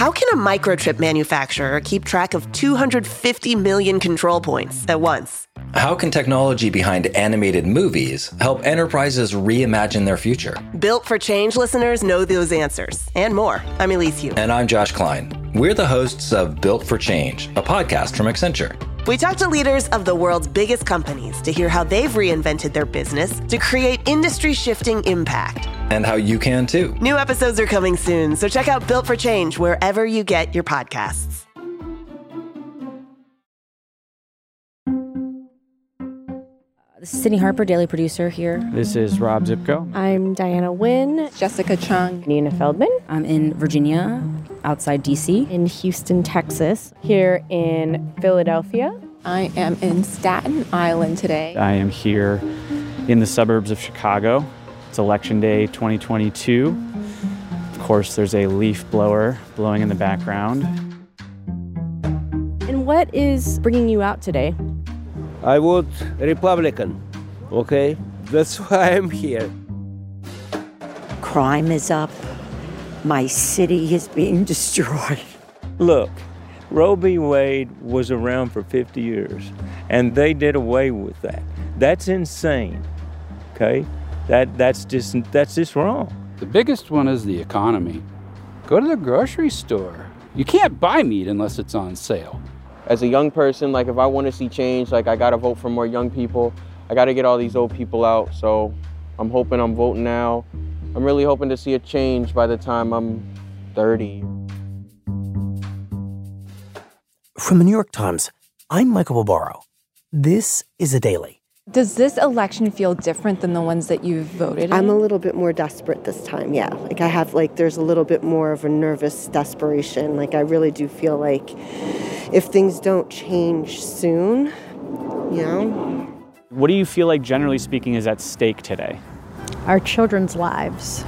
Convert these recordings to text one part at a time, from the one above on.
How can a microchip manufacturer keep track of 250 million control points at once? How can technology behind animated movies help enterprises reimagine their future? Built for Change listeners know those answers and more. I'm Elise Hu. And I'm Josh Klein. We're the hosts of Built for Change, a podcast from Accenture. We talk to leaders of the world's biggest companies to hear how they've reinvented their business to create industry-shifting impact. And how you can too. New episodes are coming soon, so check out Built for Change wherever you get your podcasts. This is Sydney Harper, daily producer here. This is Rob Zipko. I'm Diana Wynn. Jessica Chung. Nina Feldman. I'm in Virginia, outside D.C. In Houston, Texas. Here in Philadelphia. I am in Staten Island today. I am here in the suburbs of Chicago. It's Election Day 2022. Of course, there's a leaf blower blowing in the background. And what is bringing you out today? I vote Republican, okay? That's why I'm here. Crime is up. My city is being destroyed. Look, Roe v. Wade was around for 50 years, and they did away with that. That's insane, okay? That's just wrong. The biggest one is the economy. Go to the grocery store. You can't buy meat unless it's on sale. As a young person, like if I want to see change, like I gotta vote for more young people. I gotta get all these old people out. So I'm hoping I'm voting now. I'm really hoping to see a change by the time I'm 30. From the New York Times, I'm Michael Barbaro. This is A Daily. Does this election feel different than the ones that you've voted in? I'm a little bit more desperate this time, yeah. There's a little bit more of a nervous desperation. I really do feel like if things don't change soon, What do you feel like, generally speaking, is at stake today? Our children's lives.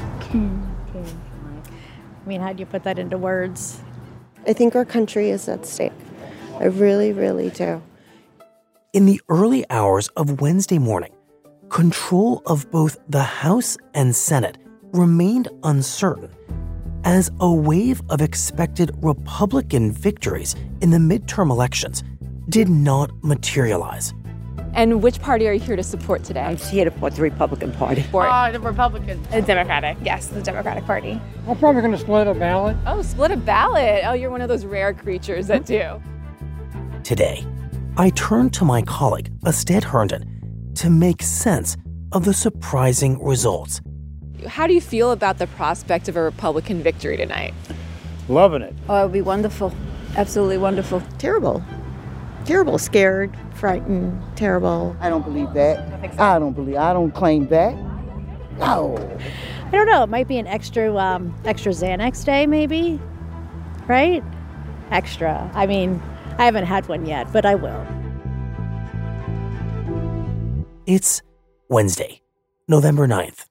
How do you put that into words? I think our country is at stake. I really, really do. In the early hours of Wednesday morning, control of both the House and Senate remained uncertain as a wave of expected Republican victories in the midterm elections did not materialize. And which party are you here to support today? I'm here to support the Republican Party. The Republicans. The Democratic. Yes, the Democratic Party. I'm probably going to split a ballot. Oh, split a ballot. Oh, you're one of those rare creatures that do. Today, I turned to my colleague, Astead Herndon, to make sense of the surprising results. How do you feel about the prospect of a Republican victory tonight? Loving it. Oh, it would be wonderful. Absolutely wonderful. Terrible. Terrible. Scared, frightened, terrible. I don't believe that. I don't claim that. No. I don't know. It might be an extra Xanax day, maybe. Right? Extra. I haven't had one yet, but I will. It's Wednesday, November 9th.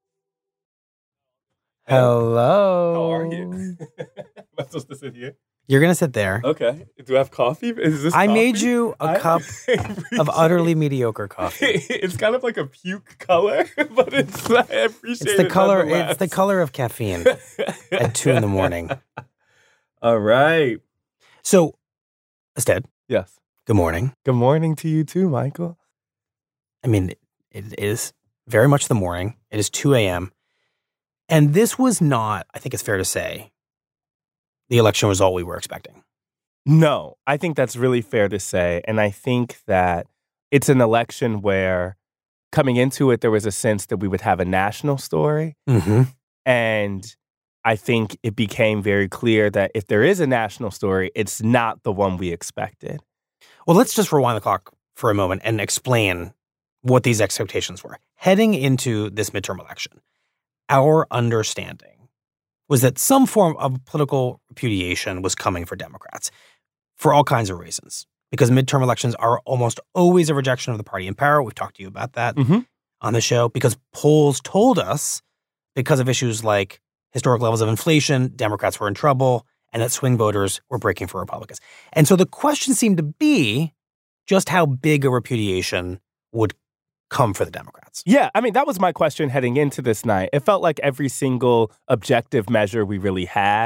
Hello. How are you? Am I supposed to sit here? You're going to sit there. Okay. Do I have coffee? Is this I coffee? made you a cup of utterly mediocre coffee. It's kind of like a puke color, but I appreciate It's the it color. nonetheless. It's the color of caffeine at 2 a.m. All right. So, Astead. Yes. Good morning. Good morning to you too, Michael. It is very much the morning. It is 2 a.m. And this was not, I think it's fair to say, the election result we were expecting. No, I think that's really fair to say. And I think that it's an election where coming into it, there was a sense that we would have a national story. Mm-hmm. And I think it became very clear that if there is a national story, it's not the one we expected. Well, let's just rewind the clock for a moment and explain what these expectations were. Heading into this midterm election, our understanding was that some form of political repudiation was coming for Democrats for all kinds of reasons. Because midterm elections are almost always a rejection of the party in power. We've talked to you about that on the show. Because polls told us, because of issues like historic levels of inflation, Democrats were in trouble, and that swing voters were breaking for Republicans. And so the question seemed to be just how big a repudiation would come for the Democrats. Yeah, that was my question heading into this night. It felt like every single objective measure we really had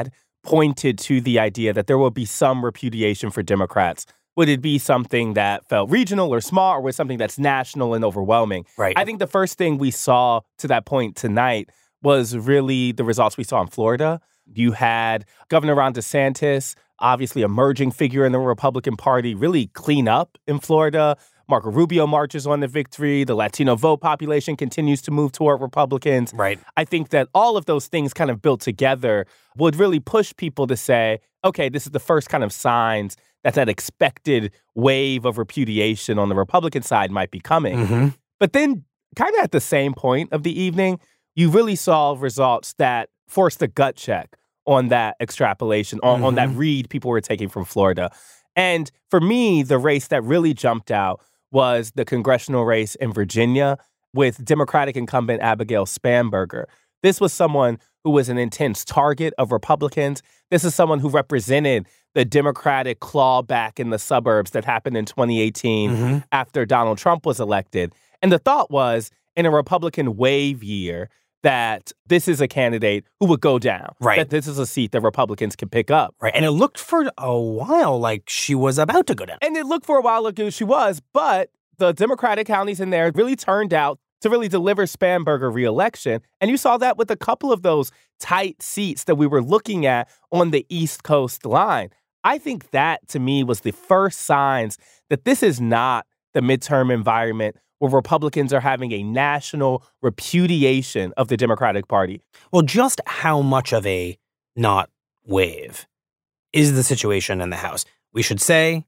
pointed to the idea that there will be some repudiation for Democrats. Would it be something that felt regional or small, or was something that's national and overwhelming? Right. I think the first thing we saw to that point tonight was really the results we saw in Florida. You had Governor Ron DeSantis, obviously emerging figure in the Republican Party, really clean up in Florida. Marco Rubio marches on the victory. The Latino vote population continues to move toward Republicans. Right. I think that all of those things kind of built together would really push people to say, okay, this is the first kind of signs that expected wave of repudiation on the Republican side might be coming. Mm-hmm. But then kind of at the same point of the evening, you really saw results that forced a gut check on that extrapolation, on that read people were taking from Florida. And for me, the race that really jumped out was the congressional race in Virginia with Democratic incumbent Abigail Spanberger. This was someone who was an intense target of Republicans. This is someone who represented the Democratic clawback in the suburbs that happened in 2018 after Donald Trump was elected. And the thought was, in a Republican wave year, that this is a candidate who would go down. Right. That this is a seat that Republicans can pick up. Right. And it looked for a while like she was about to go down. And it looked for a while like she was, but the Democratic counties in there really turned out to really deliver Spanberger re-election. And you saw that with a couple of those tight seats that we were looking at on the East Coast line. I think that, to me, was the first signs that this is not the midterm environment where Republicans are having a national repudiation of the Democratic Party. Well, just how much of a not wave is the situation in the House? We should say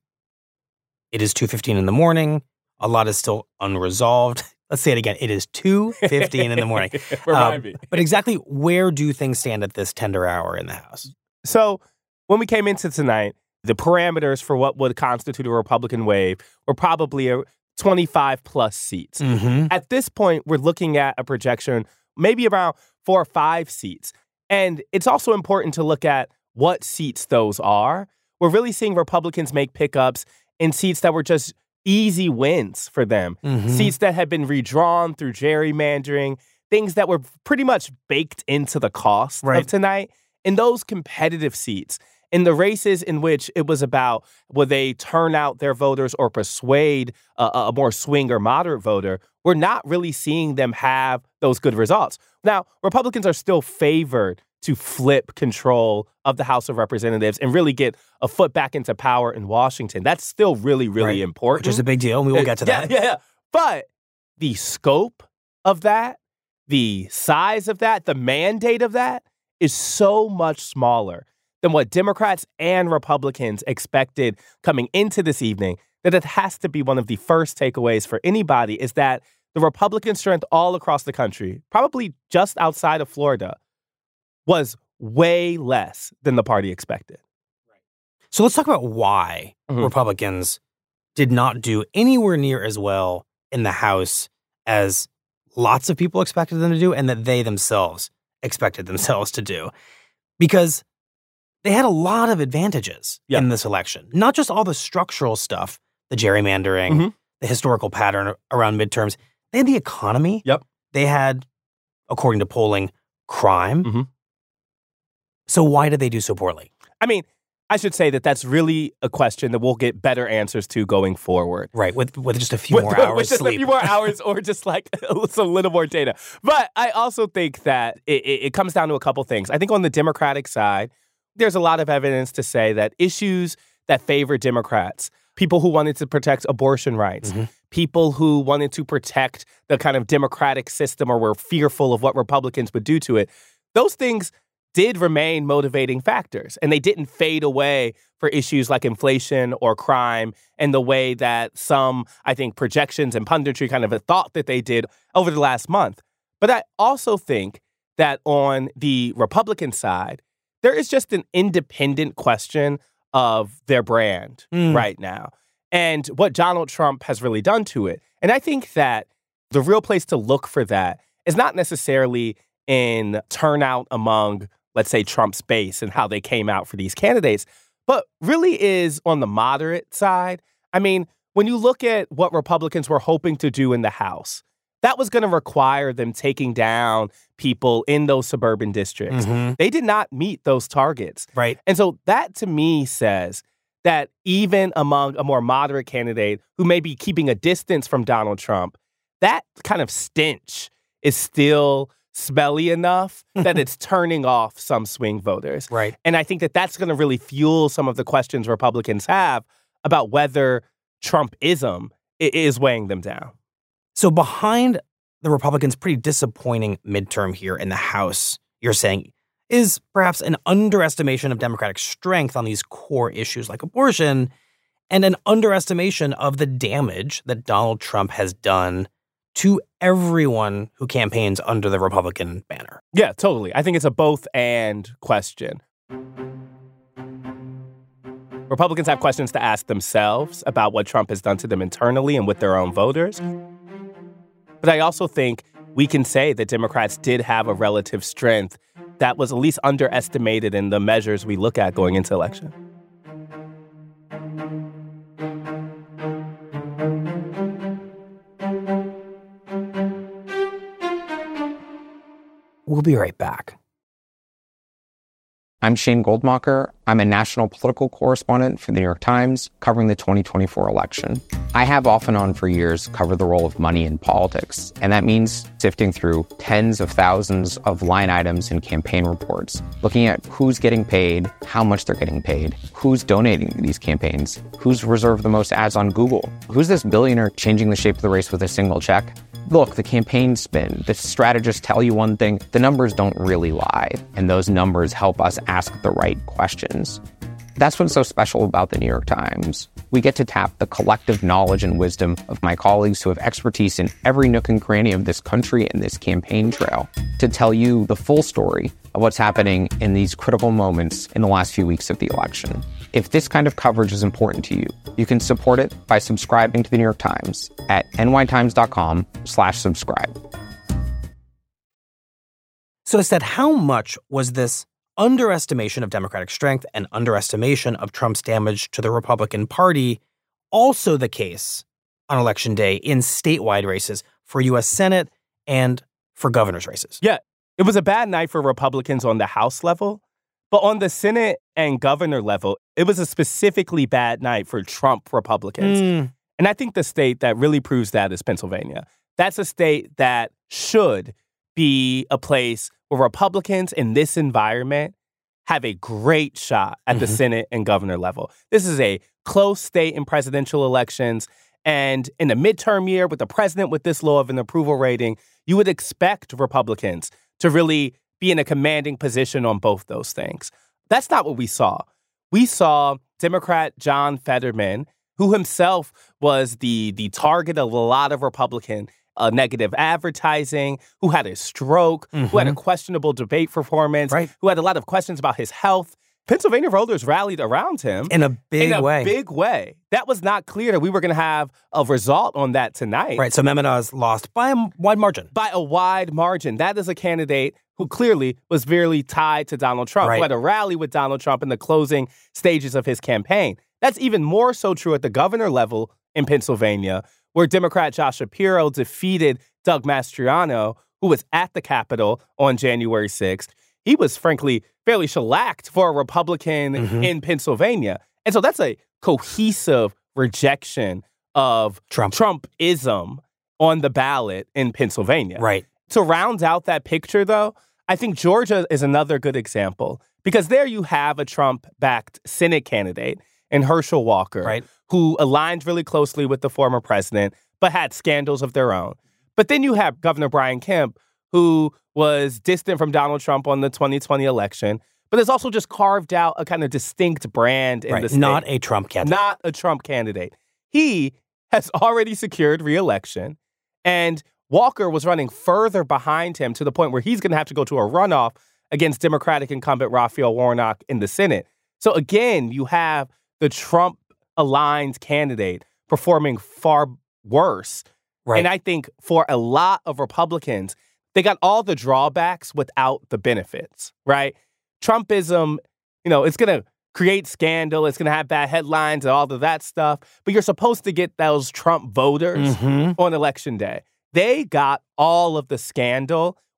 it is 2:15 in the morning. A lot is still unresolved. Let's say it again. It is 2:15 in the morning. Remind me. But exactly where do things stand at this tender hour in the House? So when we came into tonight, the parameters for what would constitute a Republican wave were probably 25 plus seats. At this point, we're looking at a projection maybe around 4 or 5 seats. And it's also important to look at what seats those are. We're really seeing Republicans make pickups in seats that were just easy wins for them. Seats that had been redrawn through gerrymandering, things that were pretty much baked into the cost of tonight. In those competitive seats, in the races in which it was about will they turn out their voters or persuade a more swing or moderate voter, we're not really seeing them have those good results. Now, Republicans are still favored to flip control of the House of Representatives and really get a foot back into power in Washington. That's still really, really important. Which is a big deal, and we will get to that. Yeah. But the scope of that, the size of that, the mandate of that is so much smaller than what Democrats and Republicans expected coming into this evening, that it has to be one of the first takeaways for anybody is that the Republican strength all across the country, probably just outside of Florida, was way less than the party expected. So let's talk about why Republicans did not do anywhere near as well in the House as lots of people expected them to do and that they themselves expected themselves to do. Because they had a lot of advantages in this election. Not just all the structural stuff, the gerrymandering, the historical pattern around midterms. They had the economy. They had, according to polling, crime. So why did they do so poorly? I mean, I should say that that's really a question that we'll get better answers to going forward. Right, with just a few more hours with just sleep. a few more hours or just like a little more data. But I also think that it comes down to a couple things. I think on the Democratic side, there's a lot of evidence to say that issues that favor Democrats, people who wanted to protect abortion rights, people who wanted to protect the kind of democratic system or were fearful of what Republicans would do to it, those things did remain motivating factors. And they didn't fade away for issues like inflation or crime and the way that some, I think, projections and punditry kind of thought that they did over the last month. But I also think that on the Republican side, there is just an independent question of their brand right now and what Donald Trump has really done to it. And I think that the real place to look for that is not necessarily in turnout among, let's say, Trump's base and how they came out for these candidates, but really is on the moderate side. I mean, when you look at what Republicans were hoping to do in the House, that was going to require them taking down people in those suburban districts. They did not meet those targets. Right. And so that, to me, says that even among a more moderate candidate who may be keeping a distance from Donald Trump, that kind of stench is still smelly enough that it's turning off some swing voters. Right. And I think that that's going to really fuel some of the questions Republicans have about whether Trumpism is weighing them down. So behind the Republicans' pretty disappointing midterm here in the House, you're saying, is perhaps an underestimation of Democratic strength on these core issues like abortion and an underestimation of the damage that Donald Trump has done to everyone who campaigns under the Republican banner. Yeah, totally. I think it's a both and question. Republicans have questions to ask themselves about what Trump has done to them internally and with their own voters. But I also think we can say that Democrats did have a relative strength that was at least underestimated in the measures we look at going into election. We'll be right back. I'm Shane Goldmacher. I'm a national political correspondent for the New York Times, covering the 2024 election. I have off and on for years covered the role of money in politics, and that means sifting through tens of thousands of line items in campaign reports, looking at who's getting paid, how much they're getting paid, who's donating to these campaigns, who's reserved the most ads on Google, who's this billionaire changing the shape of the race with a single check. Look, the campaign spin, the strategists tell you one thing, the numbers don't really lie, and those numbers help us ask the right questions. That's what's so special about the New York Times. We get to tap the collective knowledge and wisdom of my colleagues who have expertise in every nook and cranny of this country and this campaign trail to tell you the full story of what's happening in these critical moments in the last few weeks of the election. If this kind of coverage is important to you, you can support it by subscribing to the New York Times at nytimes.com/subscribe. So instead, how much was this underestimation of Democratic strength and underestimation of Trump's damage to the Republican Party also the case on Election Day in statewide races for U.S. Senate and for governor's races? Yeah, it was a bad night for Republicans on the House level, but on the Senate and governor level, it was a specifically bad night for Trump Republicans. And I think the state that really proves that is Pennsylvania. That's a state that should be a place where Republicans in this environment have a great shot at the Senate and governor level. This is a close state in presidential elections. And in the midterm year, with the president with this low of an approval rating, you would expect Republicans to really be in a commanding position on both those things. That's not what we saw. We saw Democrat John Fetterman, who himself was the target of a lot of Republican negative advertising, who had a stroke, who had a questionable debate performance, who had a lot of questions about his health. Pennsylvania voters rallied around him. In a big way. Big way. That was not clear that we were going to have a result on that tonight. Right, so Mehmet Oz lost by a wide margin. By a wide margin. That is a candidate who clearly was very tied to Donald Trump, who had a rally with Donald Trump in the closing stages of his campaign. That's even more so true at the governor level in Pennsylvania, where Democrat Josh Shapiro defeated Doug Mastriano, who was at the Capitol on January 6th. He was, frankly, fairly shellacked for a Republican in Pennsylvania. And so that's a cohesive rejection of Trumpism on the ballot in Pennsylvania. Right. To round out that picture, though, I think Georgia is another good example, because there you have a Trump-backed Senate candidate in Herschel Walker, who aligned really closely with the former president, but had scandals of their own. But then you have Governor Brian Kemp, who was distant from Donald Trump on the 2020 election, but has also just carved out a kind of distinct brand in the state. Not a Trump candidate. Not a Trump candidate. He has already secured re-election, and Walker was running further behind him to the point where he's going to have to go to a runoff against Democratic incumbent Raphael Warnock in the Senate. So again, you have the Trump-aligned candidate performing far worse. And I think for a lot of Republicans, they got all the drawbacks without the benefits, right? Trumpism, it's going to create scandal. It's going to have bad headlines and all of that stuff. But you're supposed to get those Trump voters on Election Day. They got all of the scandal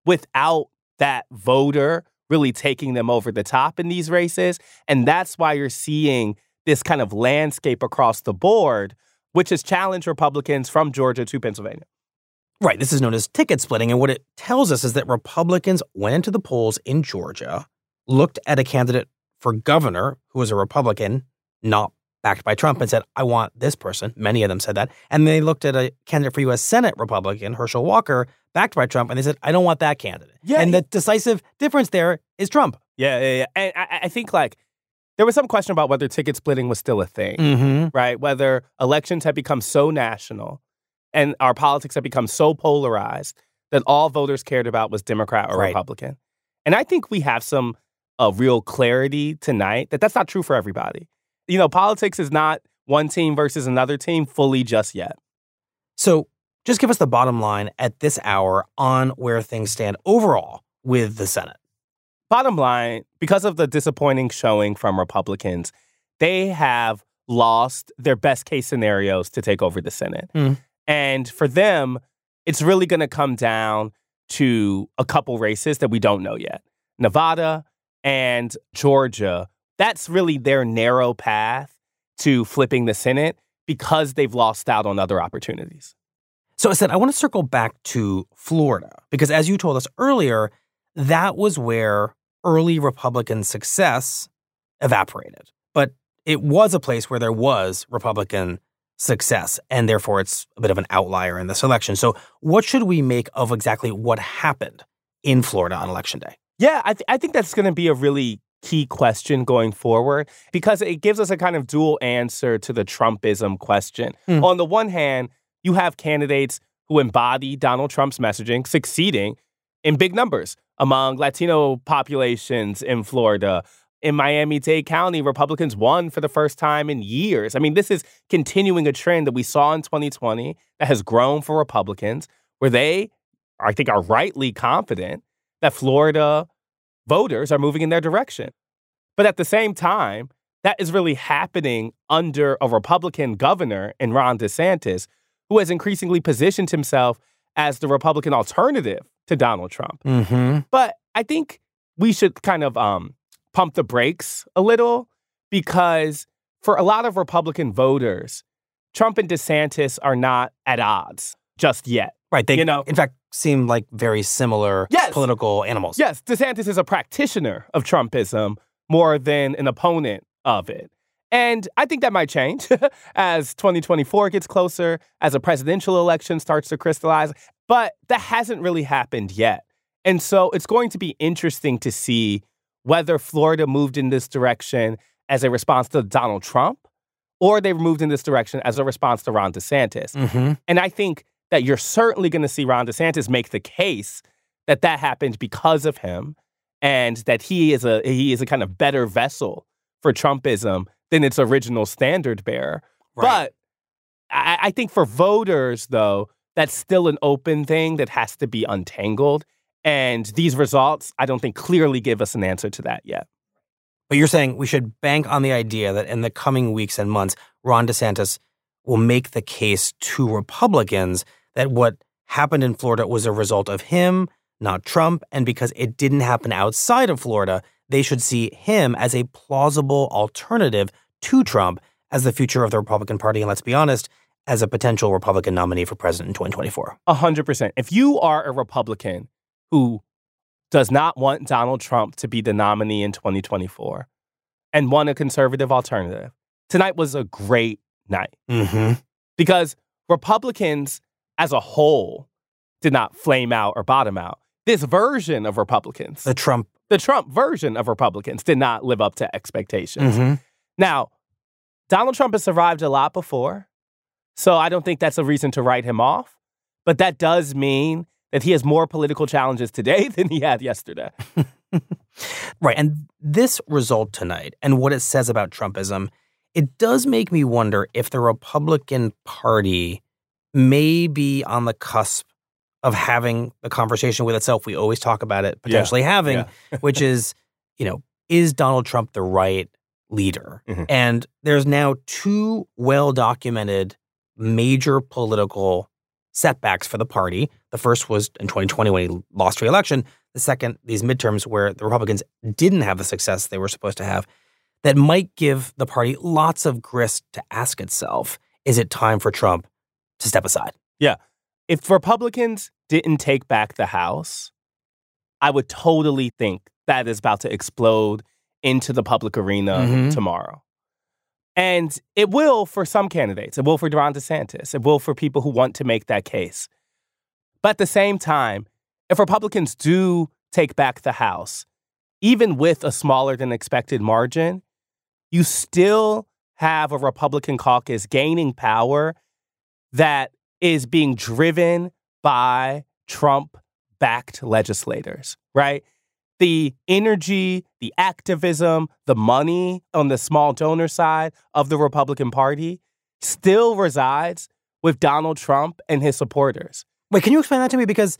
without that voter really taking them over the top in these races. And that's why you're seeing this kind of landscape across the board, which has challenged Republicans from Georgia to Pennsylvania. Right. This is known as ticket splitting. And what it tells us is that Republicans went into the polls in Georgia, looked at a candidate for governor who was a Republican, not backed by Trump, and said, I want this person. Many of them said that. And they looked at a candidate for U.S. Senate Republican, Herschel Walker, backed by Trump, and they said, I don't want that candidate. Yeah, and the decisive difference there is Trump. Yeah. And I think, like, there was some question about whether ticket splitting was still a thing, right? Whether elections had become so national and our politics had become so polarized that all voters cared about was Democrat or Republican. And I think we have some real clarity tonight that that's not true for everybody. You know, politics is not one team versus another team fully just yet. So just give us the bottom line at this hour on where things stand overall with the Senate. Bottom line, because of the disappointing showing from Republicans, they have lost their best case scenarios to take over the Senate. And for them, it's really going to come down to a couple races that we don't know yet. Nevada and Georgia, that's really their narrow path to flipping the Senate because they've lost out on other opportunities. So, Asid, I want to circle back to Florida, because as you told us earlier, that was where early Republican success evaporated. But it was a place where there was Republican success, and therefore it's a bit of an outlier in this election. So what should we make of exactly what happened in Florida on Election Day? Yeah, I think that's going to be a really key question going forward because it gives us a kind of dual answer to the Trumpism question. On the one hand, you have candidates who embody Donald Trump's messaging succeeding in big numbers among Latino populations in Florida. In Miami-Dade County, Republicans won for the first time in years. I mean, this is continuing a trend that we saw in 2020 that has grown for Republicans, where they, I think, are rightly confident that Florida voters are moving in their direction. But at the same time, that is really happening under a Republican governor in Ron DeSantis, who has increasingly positioned himself as the Republican alternative to Donald Trump. But I think we should kind of pump the brakes a little because for a lot of Republican voters, Trump and DeSantis are not at odds just yet. Right. They, in fact, seem like very similar political animals. Yes. DeSantis is a practitioner of Trumpism more than an opponent of it. And I think that might change as 2024 gets closer, as a presidential election starts to crystallize. But that hasn't really happened yet. And so it's going to be interesting to see whether Florida moved in this direction as a response to Donald Trump or they moved in this direction as a response to Ron DeSantis. And I think that you're certainly going to see Ron DeSantis make the case that that happened because of him and that he is a kind of better vessel for Trumpism than its original standard bearer. But I think for voters, though, that's still an open thing that has to be untangled. And these results, I don't think clearly give us an answer to that yet. But you're saying we should bank on the idea that in the coming weeks and months, Ron DeSantis will make the case to Republicans that what happened in Florida was a result of him, not Trump. And because it didn't happen outside of Florida, they should see him as a plausible alternative to Trump as the future of the Republican Party. And let's be honest, as a potential Republican nominee for president in 2024. 100%. If you are a Republican who does not want Donald Trump to be the nominee in 2024 and want a conservative alternative, tonight was a great night. Because Republicans as a whole did not flame out or bottom out. This version of Republicans, the Trump version of Republicans, did not live up to expectations. Now, Donald Trump has survived a lot before, so I don't think that's a reason to write him off. But that does mean that he has more political challenges today than he had yesterday. Right. And this result tonight and what it says about Trumpism, it does make me wonder if the Republican Party may be on the cusp of having the conversation with itself. We always talk about it potentially having, which is, is Donald Trump the right leader? And there's now two well-documented major political setbacks for the party. The first was in 2020 when he lost re-election. The second, these midterms where the Republicans didn't have the success they were supposed to have, that might give the party lots of grist to ask itself, is it time for Trump to step aside? Yeah. If Republicans didn't take back the House, I would totally think that is about to explode into the public arena tomorrow. And it will for some candidates. It will for Ron DeSantis. It will for people who want to make that case. But at the same time, if Republicans do take back the House, even with a smaller than expected margin, you still have a Republican caucus gaining power that is being driven by Trump-backed legislators, right? The energy, the activism, the money on the small donor side of the Republican Party still resides with Donald Trump and his supporters. Wait, can you explain that to me? Because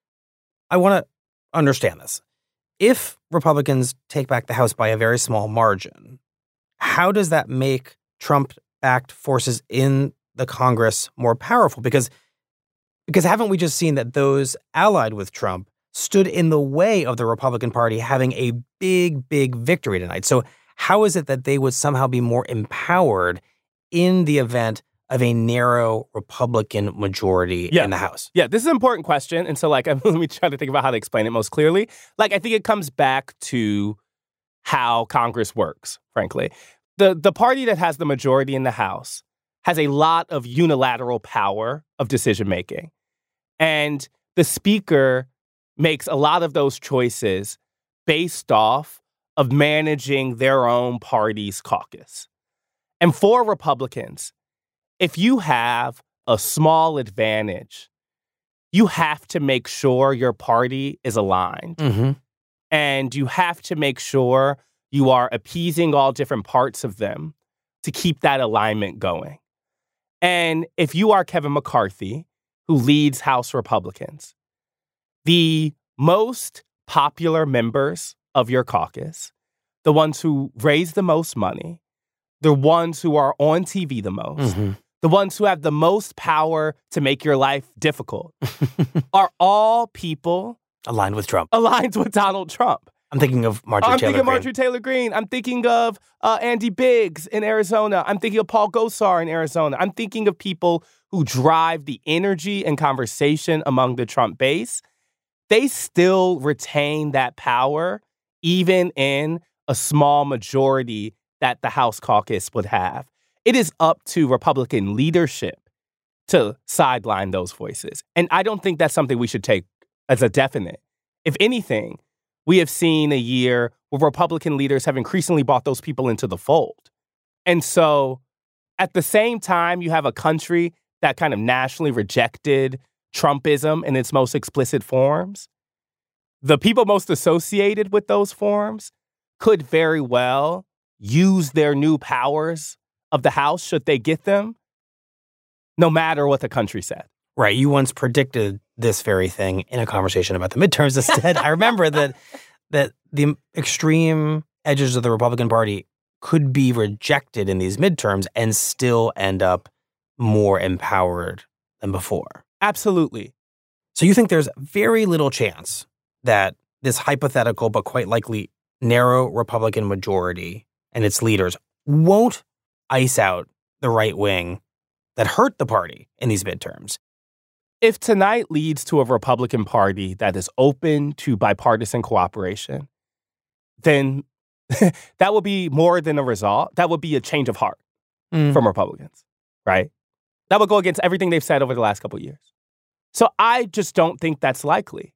I want to understand this. If Republicans take back the House by a very small margin, how does that make Trump-backed forces in the Congress more powerful? Because haven't we just seen that those allied with Trump stood in the way of the Republican Party having a big, big victory tonight? So how is it that they would somehow be more empowered in the event of a narrow Republican majority in the House? Yeah, this is an important question. And so, let me try to think about how to explain it most clearly. I think it comes back to how Congress works, frankly. The party that has the majority in the House has a lot of unilateral power of decision-making. And the Speaker makes a lot of those choices based off of managing their own party's caucus. And for Republicans, if you have a small advantage, you have to make sure your party is aligned. And you have to make sure you are appeasing all different parts of them to keep that alignment going. And if you are Kevin McCarthy, who leads House Republicans, the most popular members of your caucus, the ones who raise the most money, the ones who are on TV the most, the ones who have the most power to make your life difficult, are all people aligned with Trump. Aligned with Donald Trump. I'm thinking of Marjorie Taylor Greene. I'm thinking of Marjorie Taylor Greene. I'm thinking of Andy Biggs in Arizona. I'm thinking of Paul Gosar in Arizona. I'm thinking of people who drive the energy and conversation among the Trump base. They still retain that power, even in a small majority that the House caucus would have. It is up to Republican leadership to sideline those voices. And I don't think that's something we should take as a definite. If anything, we have seen a year where Republican leaders have increasingly brought those people into the fold. And so at the same time, you have a country that kind of nationally rejected Trumpism in its most explicit forms. The people most associated with those forms could very well use their new powers of the House, should they get them, no matter what the country said. Right. You once predicted this very thing in a conversation about the midterms. Instead, I remember that the extreme edges of the Republican Party could be rejected in these midterms and still end up more empowered than before. Absolutely. So you think there's very little chance that this hypothetical but quite likely narrow Republican majority and its leaders won't ice out the right wing that hurt the party in these midterms? If tonight leads to a Republican Party that is open to bipartisan cooperation, then that will be more than a result. That would be a change of heart from Republicans, right? That would go against everything they've said over the last couple of years. So I just don't think that's likely.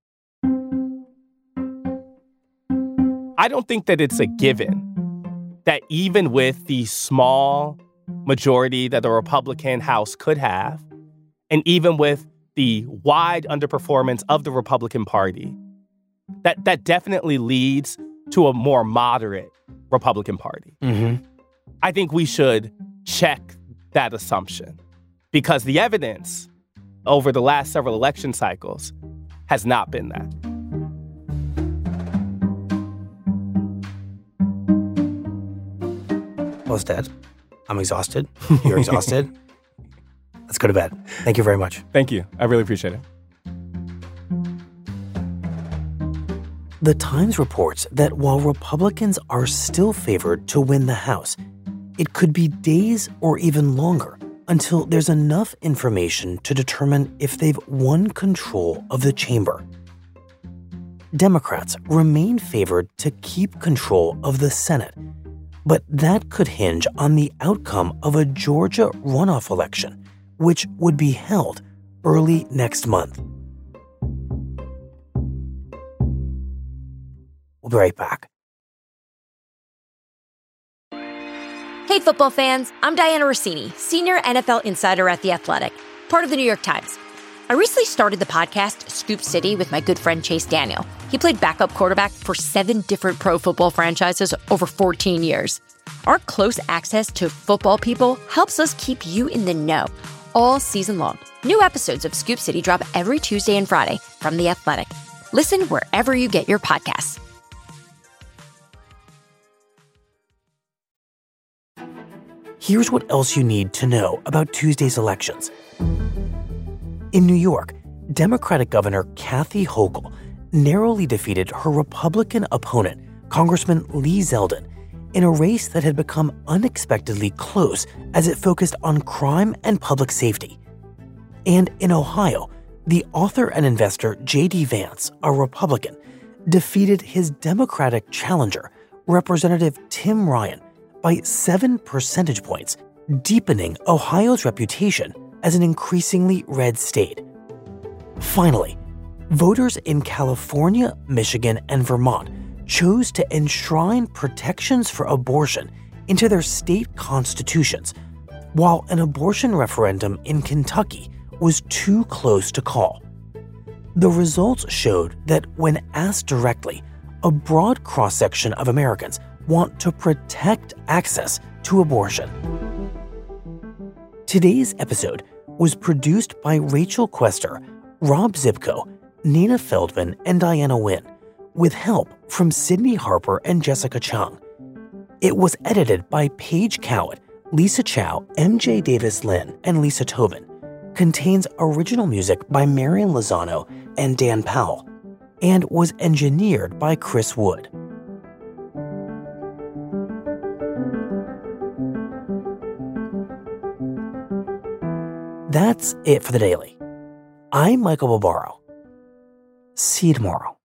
I don't think that it's a given that even with the small majority that the Republican House could have, and even with the wide underperformance of the Republican Party, that definitely leads to a more moderate Republican Party. I think we should check that assumption because the evidence over the last several election cycles has not been that. Well, Ted, I'm exhausted. You're exhausted. Let's go to bed. Thank you very much. Thank you. I really appreciate it. The Times reports that while Republicans are still favored to win the House, it could be days or even longer until there's enough information to determine if they've won control of the chamber. Democrats remain favored to keep control of the Senate, but that could hinge on the outcome of a Georgia runoff election, which would be held early next month. We'll be right back. Hey, football fans, I'm Diana Rossini, senior NFL insider at The Athletic, part of the New York Times. I recently started the podcast Scoop City with my good friend Chase Daniel. He played backup quarterback for 7 different pro football franchises over 14 years. Our close access to football people helps us keep you in the know all season long. New episodes of Scoop City drop every Tuesday and Friday from The Athletic. Listen wherever you get your podcasts. Here's what else you need to know about Tuesday's elections. In New York, Democratic Governor Kathy Hochul narrowly defeated her Republican opponent, Congressman Lee Zeldin, in a race that had become unexpectedly close as it focused on crime and public safety. And in Ohio, the author and investor J.D. Vance, a Republican, defeated his Democratic challenger, Representative Tim Ryan, by 7 percentage points, deepening Ohio's reputation as an increasingly red state. Finally, voters in California, Michigan, and Vermont chose to enshrine protections for abortion into their state constitutions, while an abortion referendum in Kentucky was too close to call. The results showed that when asked directly, a broad cross-section of Americans want to protect access to abortion. Today's episode was produced by Rachel Quester, Rob Zipko, Nina Feldman, and Diana Nguyen, with help from Sydney Harper and Jessica Chung. It was edited by Paige Cowett, Lisa Chow, MJ Davis-Lynn, and Lisa Tobin. Contains original music by Marian Lozano and Dan Powell, and was engineered by Chris Wood. That's it for the Daily. I'm Michael Barbaro. See you tomorrow.